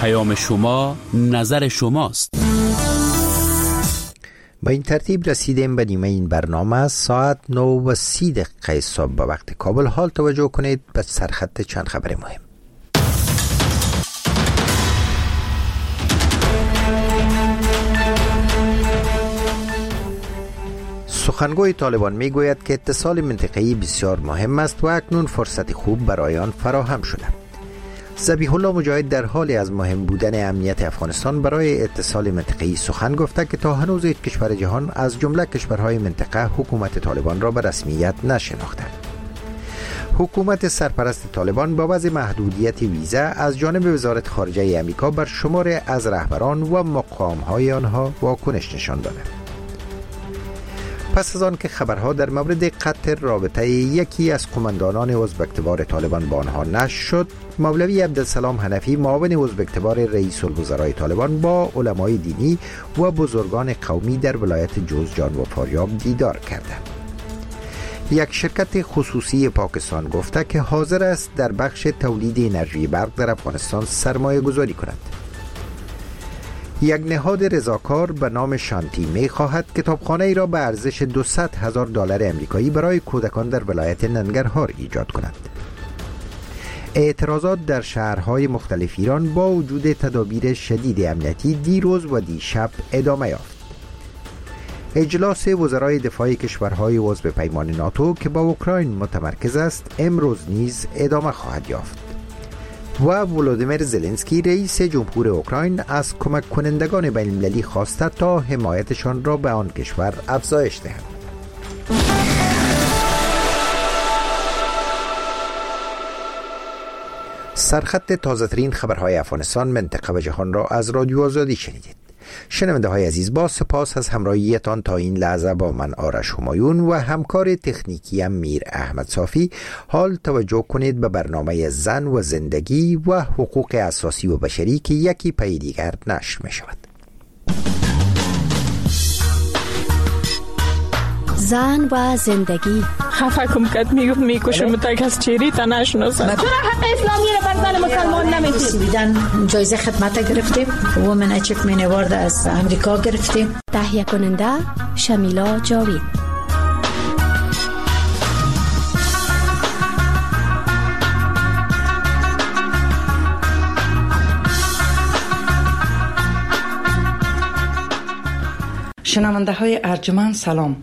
پیام شما نظر شماست. با این ترتیب رسیدیم به نیمه این برنامه. ساعت 9:30 صبح به وقت کابل. حال توجه کنید به سرخط چند خبر مهم. سخنگوی طالبان می گوید که اتصال منطقه‌ای بسیار مهم است و اکنون فرصت خوب برای آن فراهم شده. ذبیح الله مجاهد در حال از مهم بودن امنیت افغانستان برای اتصال منطقه‌ای سخن گفته که تا هنوز هیچ کشور جهان از جمله کشورهای منطقه حکومت طالبان را به رسمیت نشناخته. حکومت سرپرست طالبان با وضع محدودیت ویزا از جانب وزارت خارجه آمریکا بر شمار از رهبران و مقام‌های آنها واکنش نشان داده. پس از آن که خبرها در مورد قطع رابطه یکی از قماندانان ازبکتبار طالبان با آنها نشر شد، مولوی عبدالسلام حنفی معاون ازبکتبار رئیس الوزرای طالبان با علمای دینی و بزرگان قومی در ولایت جوزجان و فاریاب دیدار کرده. یک شرکت خصوصی پاکستان گفته که حاضر است در بخش تولید انرژی برق در افغانستان سرمایه گذاری کند. یک نهاد رضاکار به نام شانتی می خواهد کتابخانه ای را به ارزش $200,000 امریکایی برای کودکان در ولایت ننگرهار ایجاد کند. اعتراضات در شهرهای مختلف ایران با وجود تدابیر شدید امنیتی دیروز و دیشب ادامه یافت. اجلاس وزرای دفاع کشورهای عضو پیمان ناتو که با اوکراین متمرکز است امروز نیز ادامه خواهد یافت. و ولودیمیر زلنسکی رئیس جمهور اوکراین از کمک کنندگان بین المللی خواسته تا حمایتشان را به آن کشور افزایش دهند. سرخط تازه‌ترین خبرهای افغانستان، منطقه و جهان را از رادیو آزادی شنیدید. شنونده های عزیز، با سپاس از همراهیتان تا این لحظه با من آرش همایون و همکار تکنیکی میر احمد صافی. حال توجه کنید به برنامه زن و زندگی و حقوق اساسی و بشری که یکی پی دیگر نشر می شود. زن و زندگی. خفه کم کد میکشم تا از چیری تا نشناسم. چرا حق اسلامی رو بر زن مسلمان نمیدید؟ بیدن جایزه خدمت گرفتیم. وومن اچیومنت اوارد از امریکا گرفتیم. تهیه کننده شمیلا جاوید. شنونده های ارجمند سلام.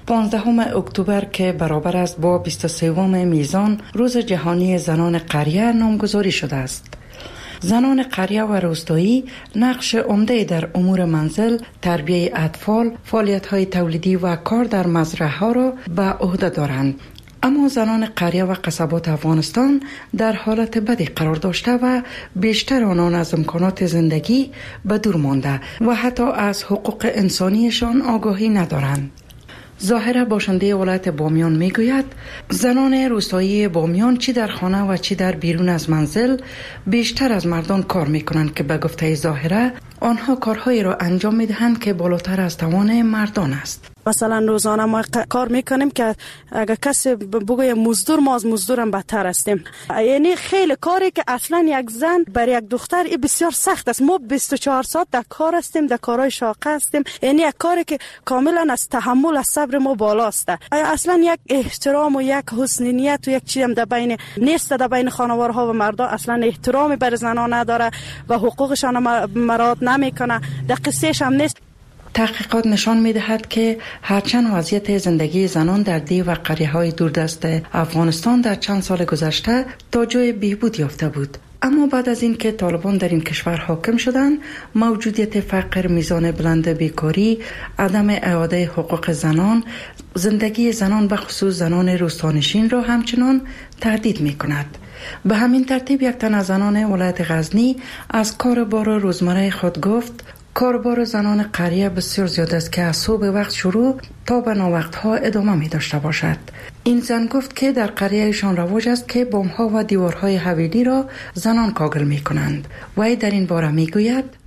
15 اکتبر که برابر است با 23 میزان روز جهانی زنان قریه نامگذاری شده است. زنان قریه و روستایی نقش عمده در امور منزل، تربیه اطفال، فعالیت‌های تولیدی و کار در مزرعه‌ها را به عهده دارند. اما زنان قریه و قصبات افغانستان در حالت بدی قرار داشته و بیشتر آنان از امکانات زندگی به دور مانده و حتی از حقوق انسانیشان آگاهی ندارند. ظاهره باشنده ولایت بامیان میگوید زنان روستایی بامیان چی در خانه و چی در بیرون از منزل بیشتر از مردان کار میکنند که به گفته ظاهره آنها کارهایی را انجام میدهند که بالاتر از توان مردان است. مثلا روزانه ما کار میکنیم که اگر کسی بگوی مزدور، ما از مزدورم بدتر هستیم. یعنی خیلی کاری که اصلا یک زن برای یک دختر بسیار سخت است. ما 24 ساعت در کار هستیم، در کارهای شاقه هستیم. یعنی یک کاری که کاملا از تحمل، از صبر ما بالاست. اصلا یک احترام و یک حسن نیت و یک چیزی در بین نیست، در بین خانوارها و مردا. اصلا احترامی بر زنان نداره و حقوقشان مراعات نمیکنه. در قصهش هم نیست. تحقیقات نشان می‌دهد که هرچند وضعیت زندگی زنان در دیو و قریه‌های دوردست افغانستان در چند سال گذشته تا جای بهبود یافته بود، اما بعد از این که طالبان در این کشور حاکم شدند، موجودیت فقر، میزان بلند بیکاری، عدم اعاده حقوق زنان، زندگی زنان به خصوص زنان روستانشین را همچنان تهدید می‌کند. به همین ترتیب یک تن از زنان ولایت غزنی از کار بار روزمره خود گفت کاربار زنان قریه بسیار زیاد است که از صبح وقت شروع تا به ناوقتها ادامه می داشته باشد. این زن گفت که در قریهشان رواج است که بامها و دیوارهای حویلی را زنان کاغل می کنند و در این باره می گوید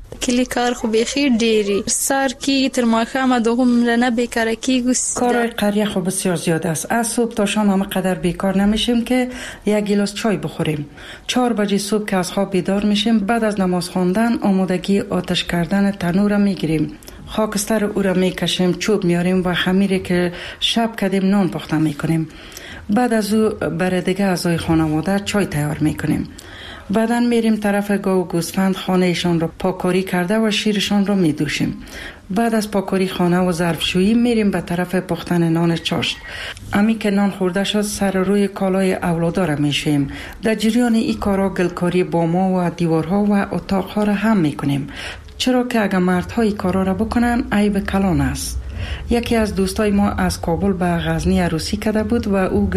کلی کار خو بخیر ډیری سار کی تر ماخام دوغم نه بیکاره کی کار قریه خو بسیار زیاد است. از صبح تا شام هم قدر بیکار نمیشیم که یک گیلاس چای بخوریم. 4 بجه صبح که از خواب بیدار میشیم، بعد از نماز خواندن آمادگی آتش کردن تنور را میگیریم. خاکستر او را میکشیم، چوب میاریم و خمیری که شب کردیم نان پخته میکنیم. بعد از او برای دیگه اعضای خانواده چای تیار میکنیم. بعداً میریم طرف گاو و گوسفند، خانهشان را پاکاری کرده و شیرشان را میدوشیم. بعد از پاکاری خانه و ظرفشویی میریم به طرف پختن نان چاشت. امی که نان خورده شد سر روی کالای اولادا را میشوییم. در جریان این کارا گلکاری باما و دیوارها و اتاقها را هم میکنیم، چرا که اگر مردها این کارا را بکنن عیب کلان است. یکی از دوستای ما از کابل به غزنی عروسی کرده بود و او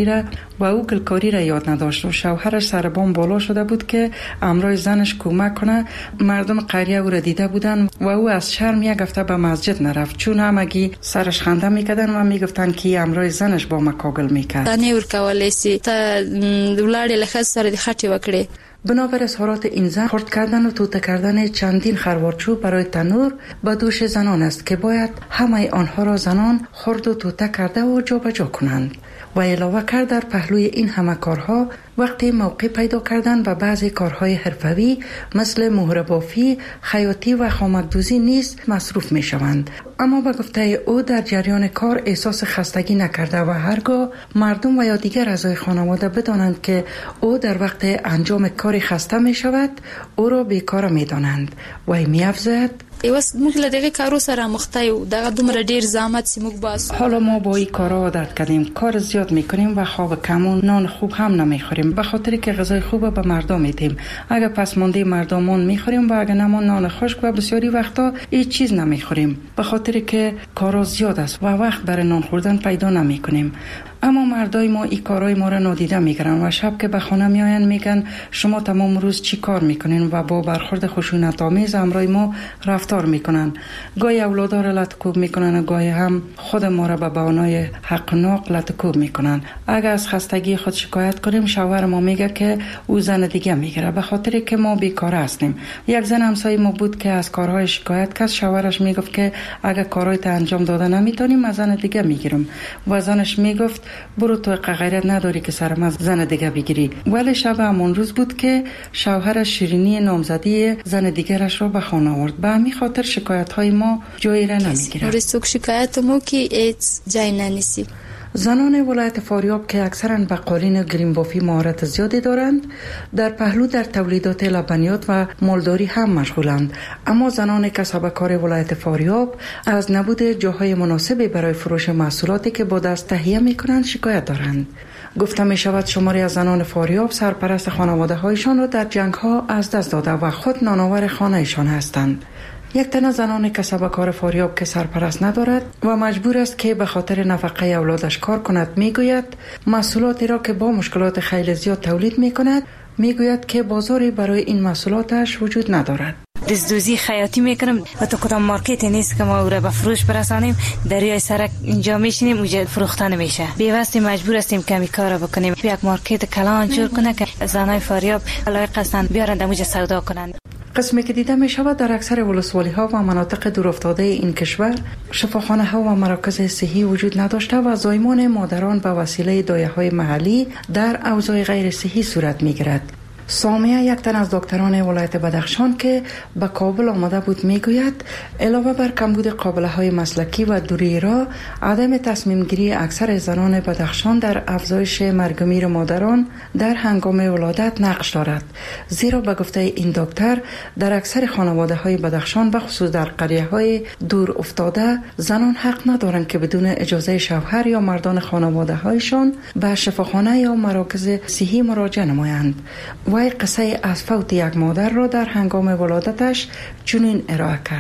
گلکاری را یاد نداشت و شوهرش سر بام بالا شده بود که امرای زنش کمک کنه. مردم قریه او را دیده بودن و او از شرم یک هفته به مسجد نرفت، چون همگی سرش خنده میکردن و میگفتن که امرای زنش با مکاگل میکرد. نه ورکولای سی تا ولادت لخص سره د خټي وکړي. بنابر اظهارات این زن، خرد کردن و توته کردن چندین خروارچوب برای تنور به دوش زنان است که باید همه آنها را زنان خرد و توته کرده و جا به جا کنند. و علاوه کرد در پهلوی این همه کارها وقتی موقع پیدا کردن و بعضی کارهای حرفوی مثل مهره بافی، خیاطی و خامک‌دوزی نیز مصروف می شوند. اما به گفته او در جریان کار احساس خستگی نکرده و هرگاه مردم و یا دیگر اعضای خانواده بدانند که او در وقت انجام کاری خسته می شود، او را بیکار می دانند و می افزاید ایواس موږ له دغه کارو سره مخته یو، دغه دومره ډیر زحمت چې موږ باسو. حالا ما با این کارا عادت کردیم، کار زیاد میکنیم و خواب کم و نان خوب هم نمیخوریم، به خاطر که غذای خوب به مردم میدیم. اگر پس مانده مردمان میخوریم و اگر نمان نان خشک و بسیاری وقتا هیچ چیز نمیخوریم، به خاطر که کارا زیاد است و وقت برای نان خوردن پیدا نمیکنیم. اما مردای ما این کارای ما را نادیده میگیرن و شب که به خانه میآیند میگن شما تمام روز چی کار میکنین و با برخورد خشونت آمیز امرای ما رفتار میکنن. گاهی اولادا را لطکوب میکنن و گاهی هم خود ما را به بهانه حق ناق لطکوب میکنن. اگر از خستگی خود شکایت کنیم، شوهر ما میگه که او زن دیگه میگیره، به خاطر که ما بیکار هستیم. یک زن همسایه ما بود که از کارهای شکایت کرد، شوهرش میگفت که اگر کارهایت انجام داده نمیتونیم از زن دیگه میگیرم و زنش میگفت برو تو غیرت نداری که سرم از زن دیگه بگیری. ولی شب همون روز بود که شوهرش شیرینی نامزدی زن دیگرش را به خانه آورد. به همین خاطر شکایت های ما جایی را نمیگیره. ورسوک شکایت مو که ایت جای ننیسی. زنان ولایت فاریاب که اکثرا به قالین و گریمبافی مهارت زیادی دارند، در پهلو در تولیدات لبنیات و مالداری هم مشغولند. اما زنان کسبکار ولایت فاریاب از نبود جاهای مناسبی برای فروش محصولاتی که با دست تهیه میکنند شکایت دارند. گفته می شود شماری از زنان فاریاب سرپرست خانواده هایشان را در جنگ ها از دست داده و خود نانآور خانه ایشان هستند. یک تن از زنان کسبکار فاریاب که سرپرست ندارد و مجبور است که به خاطر نفقه اولادش کار کند، میگوید محصولاتی را که با مشکلات خیلی زیاد تولید میکند، میگوید که بازاری برای این محصولاتش وجود ندارد. دزدوزی خیاطی میکنم و تو کدام مارکت نیست که ما او را به فروش برسانیم، دریای سرک اینجا میشینیم اونجا فروخته نمیشه. بی‌واسطه مجبور هستیم کمی کار بکنیم. یک مارکت کلان جور کنه که زنای فاریاب لایق هستند بیارند اونجا سودا کنند. قسمی که دیده می شود در اکثر ولسوالی ها و مناطق دورافتاده این کشور شفاخانه ها و مراکز صحی وجود نداشته و زایمان مادران به وسیله دایه های محلی در اوضاع غیر صحی صورت می گیرد. سامیه، یک تن از دکتران ولایت بدخشان که به کابل آمده بود، میگوید علاوه بر کمبود قابله های مسلکی و دوری را، عدم تصمیم گیری اکثر زنان بدخشان در افزایش مرگ و میر مادران در هنگام ولادت نقش دارد. زیرا به گفته این دکتر در اکثر خانواده های بدخشان به خصوص در قریه های دور افتاده زنان حق ندارند که بدون اجازه شوهر یا مردان خانواده هایشان به شفاخانه یا مراکز صحی مراجعه نمایند. وی قصه از فوت یک مادر را در هنگام ولادتش چنین ارائه کرد.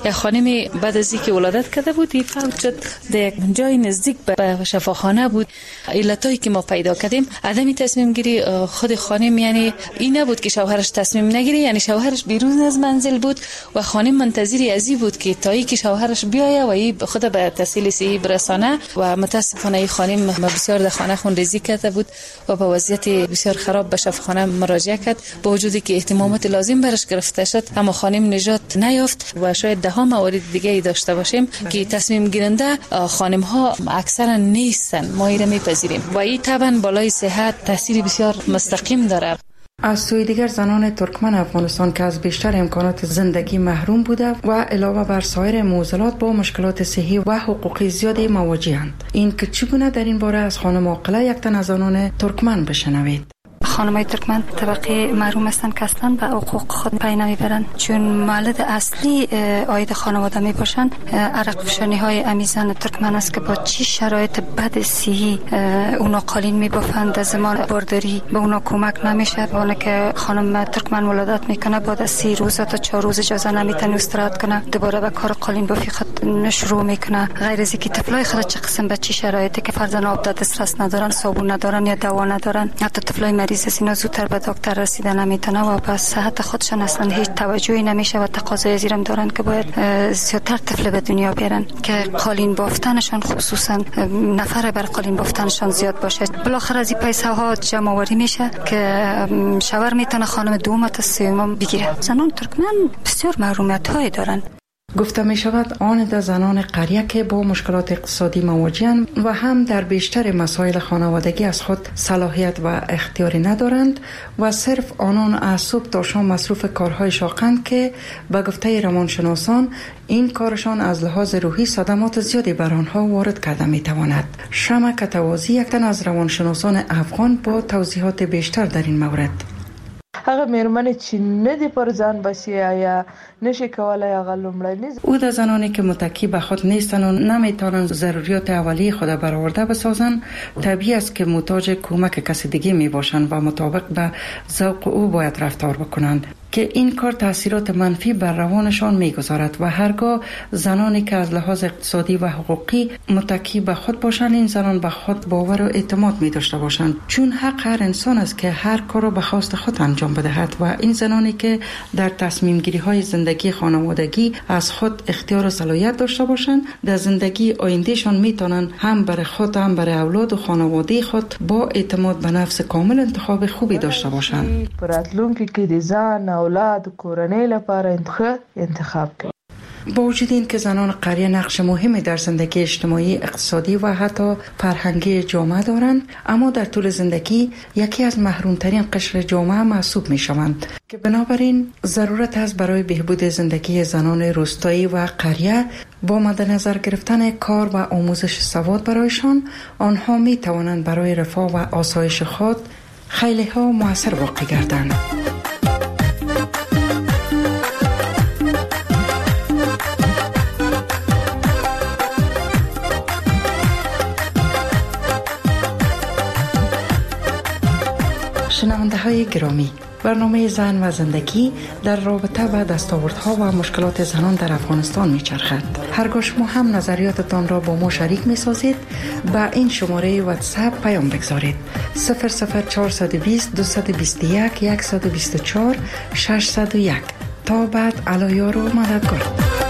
یک خانم بعد از اینکه ولادت کرده بود فوت شد، در یک جای نزدیک به شفاخانه بود. علتایی که ما پیدا کردیم عدم تصمیم گیری خود خانم، یعنی این نبود که شوهرش تصمیم نگیره، یعنی شوهرش بیرون از منزل بود و خانم منتظری ازی بود که تا اینکه شوهرش بیایه و این خود به تحصیل صحی برسانه و متاسفانه این خانم بسیار در خانه خونریزی کرده بود و با وضعیت بسیار خراب به شفاخانه مراجعه کرد. با وجودی که اهتمامات لازم برش گرفته شد اما خانم نجات نیافت و شاید ده ها موارد دیگه ای داشته باشیم که تصمیم گیرنده خانم ها اکثرا نیستن. ما این میپذیریم و این طبعا بالای صحت تاثیر بسیار مستقیم داره. از سوی دیگر زنان ترکمن افغانستان که از بیشتر امکانات زندگی محروم بوده و علاوه بر سایر معضلات با مشکلات صحی و حقوقی زیادی مواجهند. این که چگونه در این باره از خانم عاقله یک تن از زنان ترکمن بشنوید. خانم‌های ترکمن طبقه محروم هستند که اصلا به حقوق خود پی نمیبرند، چون مولد اصلی عاید خانواده می باشند. عرق فشانی‌های امیزان ترکمن است که با چی شرایط بد صحی اونا قالین می‌بافند. در زمان بارداری به اونا کمک نمیشه. اون که خانم ترکمن ولادت میکنه بعد از 3 روز تا 4 روز اجازه نمیتونه استراحت کنه، دوباره به کار قالین بافی خود شروع میکنه. غیر از اینکه طفلای خود چه قسم به چی شرایطی که فرزند آب دسترس ندارن، صابون ندارن یا دوا ندارن، حتی طفلای مریض اینا زودتر به دکتر رسیدن نمیتونه و به صحت خودشان اصلا هیچ توجهی نمیشه و تقاضای زیرم دارن که باید زیادتر طفل به دنیا بیارن که قالین بافتنشان خصوصا نفر بر قالین بافتنشان زیاد باشه. بالاخره از این پیسه ها جمع آوری میشه که شوهر میتونه خانم دوم تا سوم بگیره. زنان ترکمن بسیار محرومیت های دارن. گفته می شود آن در زنان قریه که با مشکلات اقتصادی مواجهند و هم در بیشتر مسائل خانوادگی از خود صلاحیت و اختیاری ندارند و صرف آنان از صبح تا شام مصروف کارهای شاقند که به گفته روانشناسان این کارشان از لحاظ روحی صدمات زیادی بر آنها وارد کرده می تواند. شمع کتوازی یک تن از روانشناسان افغان با توضیحات بیشتر در این مورد. هغه مېرمنې چې نه دی پر ځان بسي یا نشي کولای هغه لومړنی او د زنانی که متکی به خود نیستند و نمیتوانند ضروریات اولیه خود برآورده بسازند، طبیعی است که محتاج کمک کسی دیگه می باشند و مطابق به ذوق او باید رفتار بکنند که این کار تاثیرات منفی بر روانشان میگذارد و هرگاه زنانی که از لحاظ اقتصادی و حقوقی متکی به خود باشند، این زنان به خود باور و اعتماد می داشته باشند، چون حق هر انسان است که هر کار را به خواست خود انجام بدهد و این زنانی که در تصمیم گیری های زندگی خانوادگی از خود اختیار و صلاحیت داشته باشند، در زندگی آیندهشان می توانند هم برای خود هم برای اولاد و خانواده خود با اعتماد به نفس کامل انتخاب خوبی داشته باشند. راتلونکي کې د ځان اولاد کورنۍ لپاره انتخاب کړي. با وجود این که زنان قریه نقش مهمی در زندگی اجتماعی، اقتصادی و حتی فرهنگی جامعه دارند، اما در طول زندگی یکی از محرومترین قشر جامعه محسوب می شوند که بنابراین ضرورت است برای بهبود زندگی زنان روستایی و قریه با مد نظر گرفتن کار و آموزش سواد برایشان، آنها می توانند برای رفاه و آسایش خود خیلی ها موثر واقع گردند. شنونده های گرامی، برنامه زن و زندگی در رابطه با دستاوردها و مشکلات زنان در افغانستان میچرخد. هرگاه شما هم نظریاتتان را با ما شریک میسازید، با این شماره واتساپ پیام بگذارید: 00420 221 124 601. تا بعد علایار و مددگار.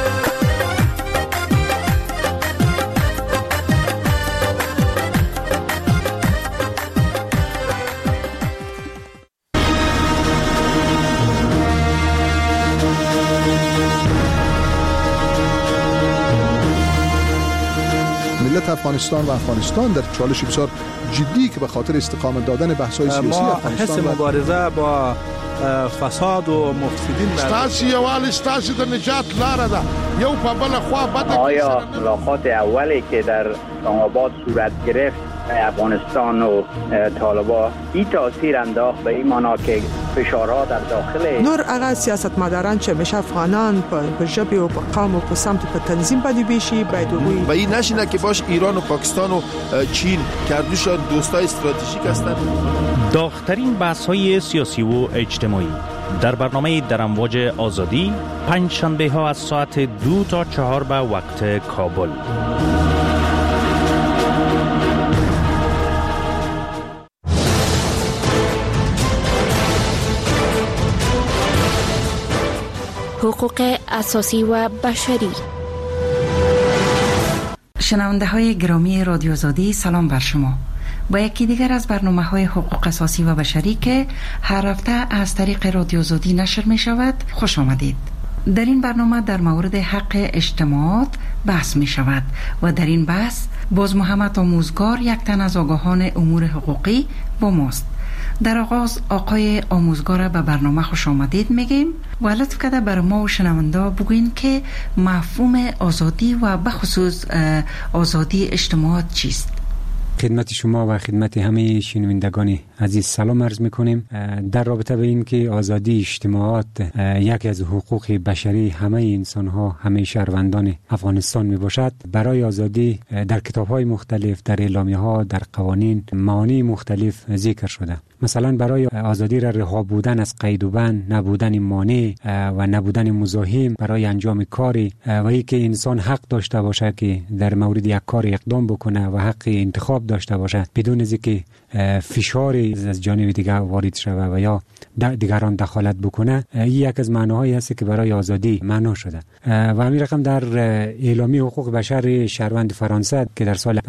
ملت افغانستان و افغانستان در چالش بسیار جدی که به خاطر استقامت دادن بحث‌های سیاسی افغانستان حس مبارزه با فساد و مفسدین ستاسي یوال ستاسي د نجات لاره ده. یو په بل خوا بده. آیا ملاقات اولی که در اسلام آباد صورت گرفت افغانستان و طالبان این تاثیر انداخت به این معنا که فشارها در داخل نور هغه سیاستمداران چې همیشه افغانان په ژبه او په قوم او په سمت په تنظیم باندې بیشي باید وي و این نشینه که باش ایران و پاکستان و چین کردوشان دوستای استراتژیک هستند. داغ‌ترین بحث‌های سیاسی و اجتماعی در برنامه در امواج آزادی پنج شنبه ها از ساعت 2 تا 4 به وقت کابل. حقوق اساسی و بشری. شنونده های گرامی رادیو آزادی، سلام بر شما. با یکی دیگر از برنامه های حقوق اساسی و بشری که هر هفته از طریق رادیو آزادی نشر می شود خوش آمدید. در این برنامه در مورد حق اجتماعات بحث می شود و در این بحث باز محمد آموزگار، یک تن از آگاهان امور حقوقی با ماست. در آغاز آقای آموزگار به برنامه خوش آمدید میگیم و لطف کرده بر ما و شنونده بگوین که مفهوم آزادی و بخصوص آزادی اجتماعات چیست؟ خدمت شما و خدمت همه شنوندگان عزیز سلام عرض میکنیم. در رابطه به این که آزادی اجتماعات یکی از حقوق بشری همه انسان ها، همه شهروندان افغانستان می باشد، برای آزادی در کتاب های مختلف، در اعلامیه ها، در قوانین معانی مختلف ذکر شده. مثلا برای آزادی را رها بودن از قید و بند، نبودن مانع و نبودن مزاحم برای انجام کاری و اینکه انسان حق داشته باشه که در مورد یک کار اقدام بکنه و حق انتخاب داشته باشه بدون از اینکه فشاری از جانب دیگر وارد شود و یا دیگران دخالت بکنه. این یک از معناهایی است که برای آزادی معنا شده و همین رقم در اعلامیه حقوق بشر شهروند فرانسه که در سال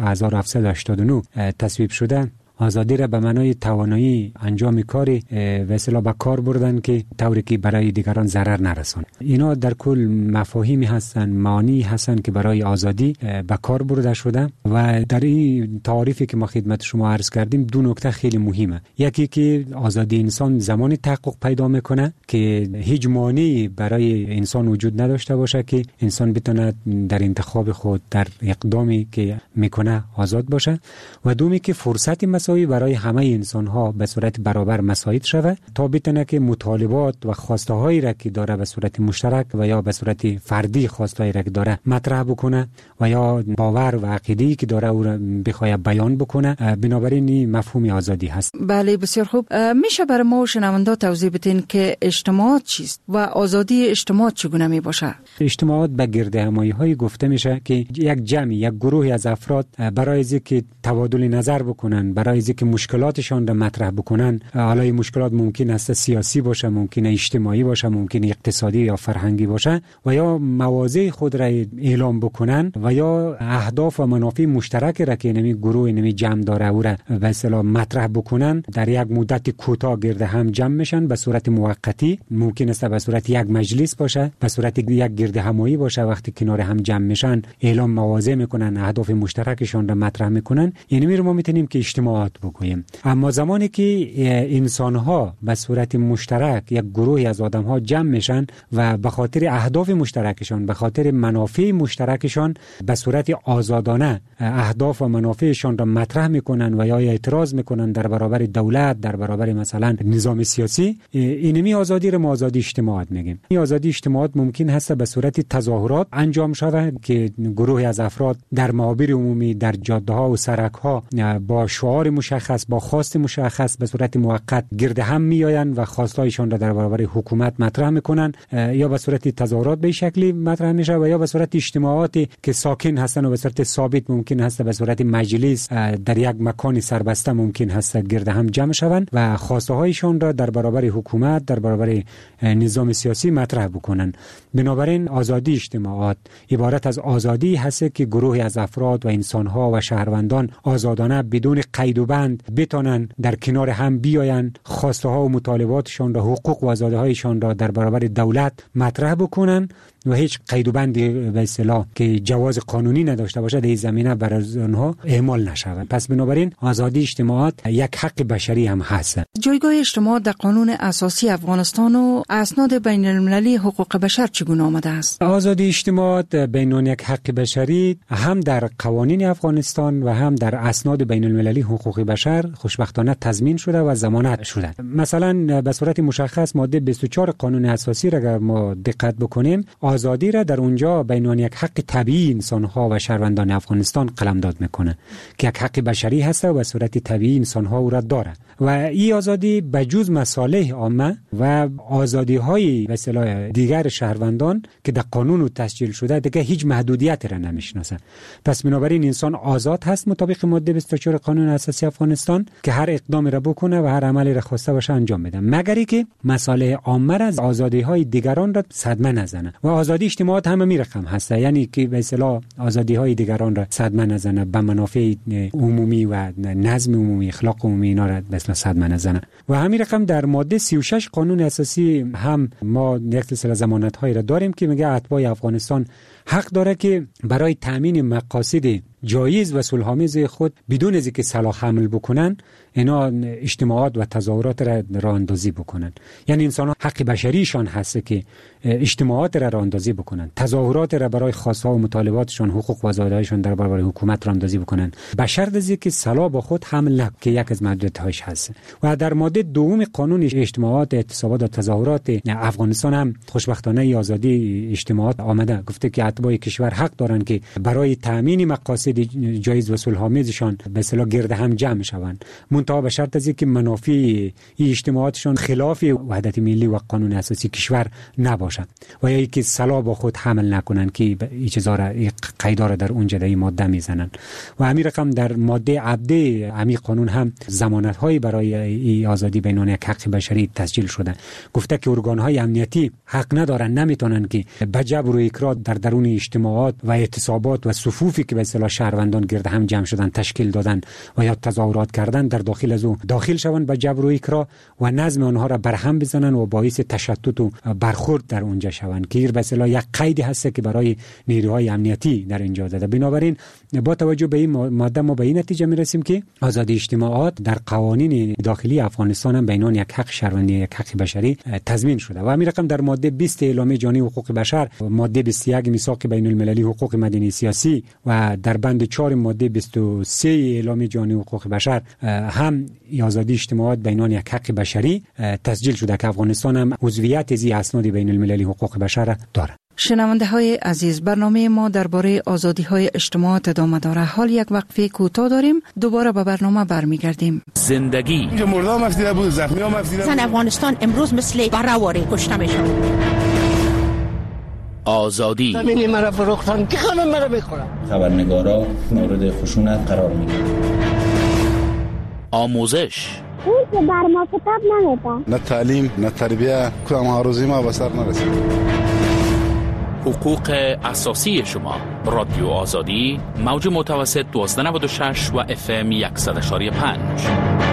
1789 تصویب شده، آزادی را به معنای توانایی انجام کاری و اصطلاح به کار بردن که طوری که برای دیگران ضرر نرسونه. اینا در کل مفاهیمی هستن، معانی هستن که برای آزادی به کار برده شده و در این تعریفی که ما خدمت شما عرض کردیم دو نکته خیلی مهمه. یکی که آزادی انسان زمانی تحقق پیدا میکنه که هیچ مانعی برای انسان وجود نداشته باشه که انسان بتونه در انتخاب خود، در اقدامی که میکنه آزاد باشه، و دومی که فرصت مساوی برای همه انسان ها به صورت برابر مساعد شود تا بتونه که مطالبات و خواسته هایی را که داره به صورت مشترک و یا به صورت فردی خواسته هایی را که داره مطرح بکنه و یا باور و عقیده‌ای که داره او را بخواد بیان بکنه. بنابراین این مفهوم آزادی هست. بله، بسیار خوب. میشه برای ما و شنوندا توضیح بدین که اجتماعات چیست و آزادی اجتماعات چگونه می باشه؟ اجتماعات به گردهمایی های گفته میشه که یک جمعی، یک گروهی از افراد برای اینکه تبادل نظر بکنن، برای اینکه مشکلاتشان را مطرح بکنن، حالا این مشکلات ممکن است سیاسی باشه، ممکن اجتماعی باشه، ممکن اقتصادی یا فرهنگی باشه، و یا مواضع خود را اعلام بکنن و یا اهداف و منافع مشترک را که نمی گروه نمی جمع داره او را به اصطلاح مطرح بکنن، در یک مدت کوتاه گرد هم جمع میشن به صورت موقتی. ممکن است به صورت یک مجلس باشه، به صورت یک گرد همایی باشه. وقتی کنار هم جمع میشن اعلام مواضع میکنن، اهداف مشترکشان را مطرح میکنن. یعنی ما میتونیم که اجتماعات بگوییم. اما زمانی که انسان‌ها به صورت مشترک، یک گروهی از آدم‌ها جمع میشن و به خاطر اهداف مشترکشان، به خاطر منافع مشترکشان به صورت آزادانه اهداف و منافعشان را مطرح میکنن و یا اعتراض میکنن در برابر دولت، در برابر مثلا نظام سیاسی، اینمی آزادی را ما آزادی اجتماعات میگیم. این آزادی اجتماعات ممکن هست به صورت تظاهرات انجام شود که گروهی از افراد در محاور عمومی، در جاده‌ها و سرک‌ها با شعار مشخص، با خواست مشخص به صورت موقت گرد هم میآیند و خواستایشان را در برابر حکومت مطرح میکنن، یا به صورت تظاهرات به شکلی مطرح میشه و یا به صورت اجتماعاتی که ساکن هستن و به صورت ثابت ممکن هست به صورت مجلس در یک مکان سربسته ممکن هست گرد هم جمع شوند و خواسته هایشان را در برابر حکومت، در برابر نظام سیاسی مطرح بکنن. بنابراین آزادی اجتماعات عبارت از آزادی هست که گروهی از افراد و انسان‌ها و شهروندان آزادانه بدون قید و بند بتونن در کنار هم بیاین، خواسته ها و مطالباتشان را، حقوق و آزادی هایشان را در برابر دولت مطرح بکنن و هیچ قید و بندی به اصطلاح که جواز قانونی نداشته باشه در این زمینه برای آنها اعمال نشود. پس بنابراین آزادی اجتماعات یک حق بشری هم هست. جایگاه اجتماعات در قانون اساسی افغانستان و اسناد بین المللی حقوق بشر چگونه آمده است؟ آزادی اجتماعات به عنوان یک حق بشری هم در قوانین افغانستان و هم در اسناد بین المللی حقوق حقوق بشر خوشبختانه تضمین شده و ضمانت شده. مثلا به صورت مشخص ماده 24 قانون اساسی را اگر ما دقت بکنیم، آزادی را در اونجا بین یک حق طبیعی انسان‌ها و شهروندان افغانستان قلمداد میکنه که یک حق بشری هست و به صورت طبیعی انسان‌ها او را داره و این آزادی بجز مصالح عامه و آزادی‌های به اصطلاح دیگر شهروندان که در قانون تسجیل شده دیگه هیچ محدودیتی را نمیشناسه. پس بنابراین انسان آزاد هست مطابق ماده 24 قانون اساسی افغانستان که هر اقدامی را بکنه و هر عملی را خواسته باشه انجام بده، مگر اینکه مصالح عامه را، آزادی‌های دیگران را صدمه نزنه. و آزادی اجتماعات هم می رقم هست، یعنی که به اصطلاح آزادی‌های دیگران را صدمه نزنه، به منافع عمومی و نظم عمومی، اخلاق عمومی اینا را به اصطلاح صدمه نزنه. و همین رقم در ماده 36 قانون اساسی هم ما یک سلسله ضمانت‌هایی را داریم که میگه اتباع افغانستان حق داره که برای تامین مقاصد جایز و صلح‌آمیز خود بدون از اینکه سلاح حمل بکنن اینا اجتماعات و تظاهرات را راه اندازی بکنن. یعنی انسان حق بشریشان هست که اجتماعات را راه اندازی بکنن، تظاهرات را برای خواست‌ها و مطالباتشان، حقوق و آزادی‌هایشان در برابر حکومت راه اندازی بکنن، به شرط از اینکه سلاح با خود حمل نکنند که یک از محدودیت‌هاش هست. و در ماده دوم قانون اجتماعات، اعتصابات و تظاهرات افغانستان هم خوشبختانه آزادی اجتماعات آمده، گفته که اتباع کشور حق دارند که برای تامین مقاصد جایز و صلح‌آمیزشان به اصطلاح گرد هم جمع شوند، منتها به شرط از اینکه منافع این اجتماعاتشان خلاف وحدت ملی و قانون اساسی کشور نباشد و یا اینکه سلاح با خود حمل نکنند که این چیزا را قیدا را در اونجا در این ماده میزنن. و همین رقم در ماده عبده همین قانون هم ضمانت‌های برای این آزادی بینان یک حق بشری تسجیل شده، گفته که ارگان‌های امنیتی حق ندارن، نمیتونن که به جبر و اکراه در درون اجتماعات و اعتصابات و صفوفی که به اصطلاح شهروندان گرد هم جمع شدن تشکیل دادن و یا تظاهرات کردن در داخل از او داخل شوند به جبر و اکراه و نظم آنها را برهم بزنن و باعث تشتت و برخورد در اونجا شوند که به اصطلاح یک قیدی هست که برای نیروهای امنیتی در اینجا داده. بنابراین با توجه به این ماده ما به این نتیجه میرسیم که آزادی اجتماعات در قوانین داخلی افغانستان هم بینان یک حق شهروندی، یک حق بشری تضمین شده. و همین رقم در ماده 20 اعلامیه جهانی حقوق بشر، ماده 21 میثاق بین المللی حقوق مدنی سیاسی و در بند 4 ماده 23 اعلامیه جهانی حقوق بشر هم آزادی اجتماعات بینان یک حق بشری تسجیل شده که افغانستان هم عضویت از اسناد بین المللی حقوق بشر دارد. شنونده های عزیز، برنامه ما درباره آزادی های اجتماعات ادامه داره. حال یک وقفه کوتاه داریم، دوباره به برنامه برمیگردیم. زندگی اینجا مردم افتیده بود، زخمی هم افتیده بود. زن افغانستان امروز مثل برهواری کشته میشه. آزادی زمینی مرا فروختن که خانم مرا بخورم. خبرنگارا مورد خشونت قرار میگیرن. آموزش اون که بر ما کتاب نمیده، نه تعلیم نه تربیه، کدام آرزوی ما به سر نرسید. حقوق اساسی شما. رادیو آزادی، موج متوسط 1296 و FM 100.5.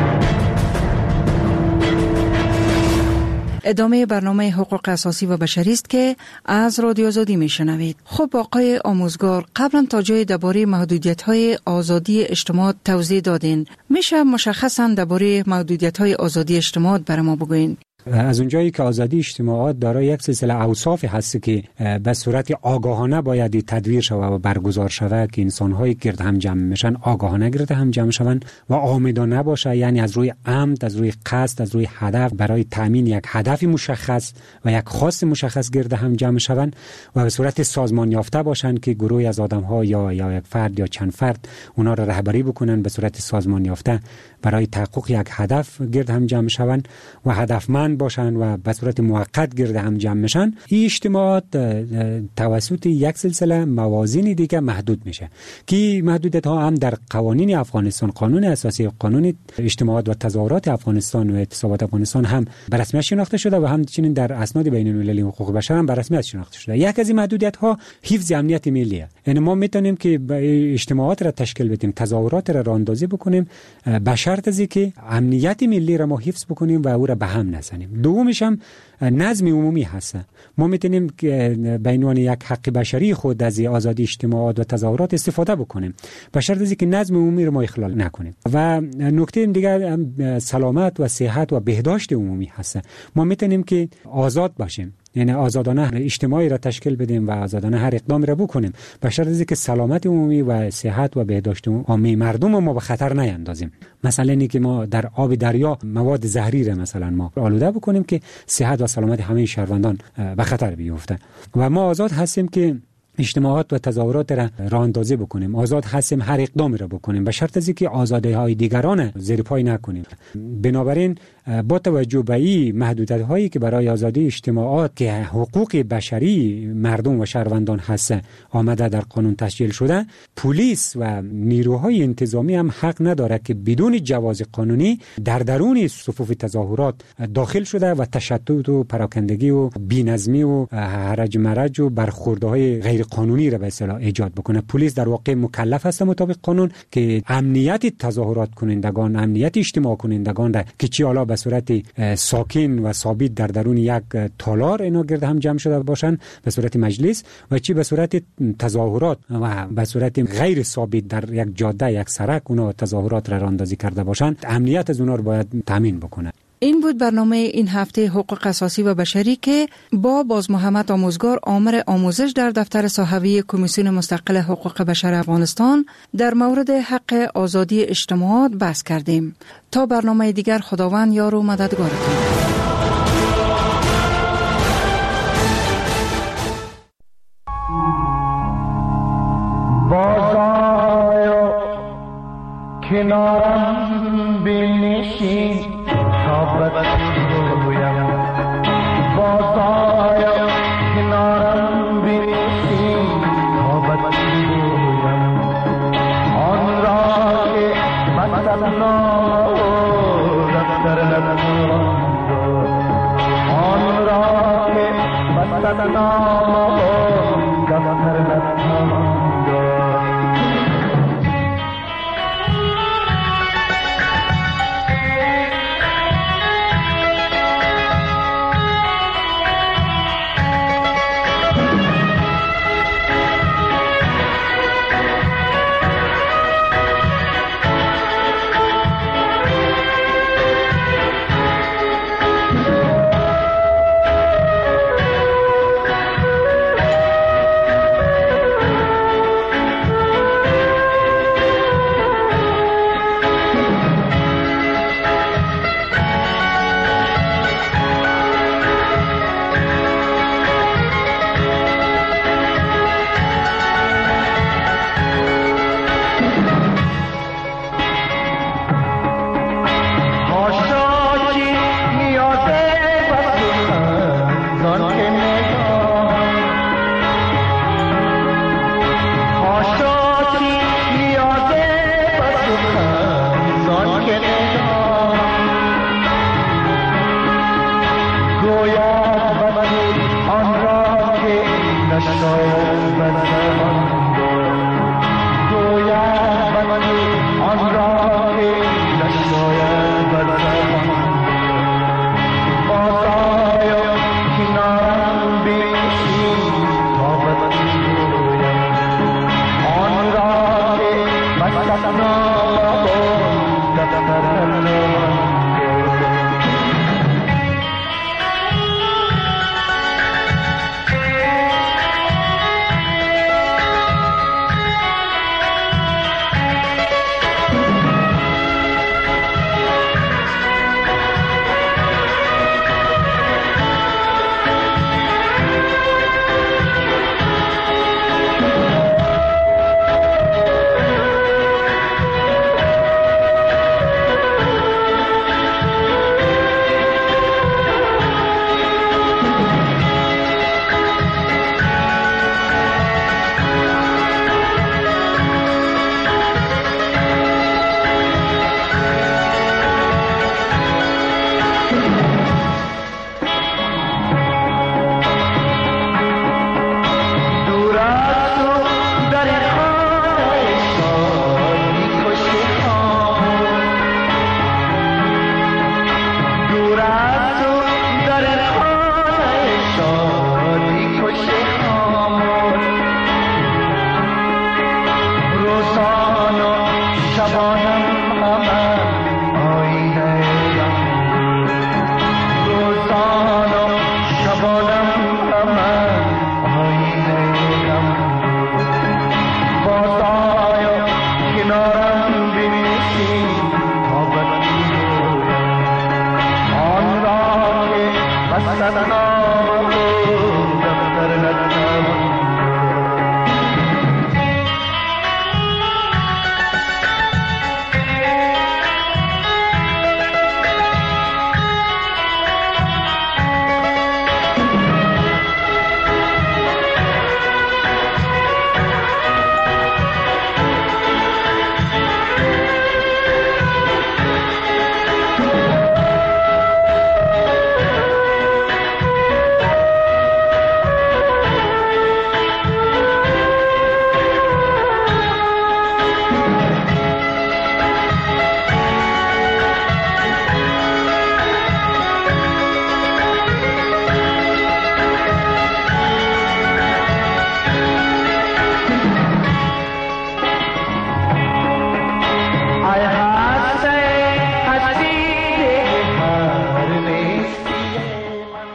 ادامه برنامه حقوق اساسی و بشری است که از رادیو آزادی میشنوید. خب آقای آموزگار، قبلا تا جای درباره محدودیت‌های آزادی اجتماع توضیح دادین، میشه مشخصاً درباره محدودیت‌های آزادی اجتماع برای ما بگوین؟ از اونجایی که آزادی اجتماعات دارای یک سلسله اوصاف هست که به صورت آگاهانه باید تدویر شود و برگزار شود که انسان‌های گرد هم جمع میشن آگاهانه گرد هم جمع شوند و عامدانه باشه، یعنی از روی عمد، از روی قصد، از روی هدف برای تامین یک هدف مشخص و یک خواست مشخص گرد هم جمع شوند و به صورت سازمان یافته باشند که گروهی از آدم‌ها یا یک فرد یا چند فرد اونا را رهبری بکنن به صورت سازمان یافته برای تحقق یک هدف گرد هم جمع شوند و هدفمند باشند و به صورت موقت گرد هم جمع میشن. این اجتماعات توسط یک سلسله موازین دیگه محدود میشه که محدودیت ها هم در قوانین افغانستان، قانون اساسی، قانون اجتماعات و تظاهرات افغانستان و اعتصابات افغانستان هم به رسمیت شناخته شده و همچنین در اسناد بین المللی حقوق بشر هم به رسمیت شناخته شده. یک از این محدودیت ها حفظ امنیت ملیه. یعنی ما میتونیم که اجتماعات را تشکیل بدیم، تظاهرات را راهاندازی بکنیم به شرط از اینکه امنیت ملی را ما حفظ بکنیم و او را به هم نزنیم. دومش هم نظم عمومی هست. ما میتونیم به عنوان یک حق بشری خود از آزادی اجتماعات و تظاهرات استفاده بکنیم به شرط از که نظم عمومی رو ما اخلال نکنیم. و نکته دیگر سلامت و صحت و بهداشت عمومی هست. ما میتونیم که آزاد باشیم، یعنی آزادانه اجتماعی را تشکیل بدیم و آزادانه هر اقدامی را بکنیم به شرط از که سلامت عمومی و صحت و بهداشت عمومی مردم ما به خطر نیندازیم. مثلا اینکه ما در آب دریا مواد زهری را مثلا ما آلوده بکنیم که صحت و سلامت همه شهروندان به خطر بیفته. و ما آزاد هستیم که اجتماعات و تظاهرات را راه اندازی بکنیم، آزاد هستیم هر اقدامی را بکنیم به شرط از که آزادی‌های دیگران زیر پای نکنیم. بنابراین با توجه به این محدودیت‌هایی که برای آزادی اجتماعات که حقوق بشری مردم و شهروندان هست آمده در قانون تسجیل شده، پلیس و نیروهای انتظامی هم حق نداره که بدون جواز قانونی در درون صفوف تظاهرات داخل شده و تشدد و پراکندگی و بی‌نظمی و هرج مرج و برخوردهای غیر قانونی را به اصطلاح ایجاد بکنه. پلیس در واقع مکلف است مطابق قانون که امنیت تظاهرات کنندگان، امنیت اجتماع کنندگان را که چی حالا به صورت ساکن و ثابت در درون یک تالار اینا گرد هم جمع شده باشن به صورت مجلس و چی به صورت تظاهرات و به صورت غیر ثابت در یک جاده یک سرک اونا تظاهرات را راندازی کرده باشن، امنیت از اونا رو باید تامین بکنه. این بود برنامه این هفته حقوق اساسی و بشری که با باز محمد آموزگار آمر آموزش در دفتر صحوی کمیسیون مستقل حقوق بشر افغانستان در مورد حق آزادی اجتماعات بحث کردیم. تا برنامه دیگر خداوند یار و مددگارتون. بازآی کنارم بنشین بگویم بازآی کنارم بنشین تا بگویم آن را که بستنام دفتر نخواند آن را که بستنام دفتر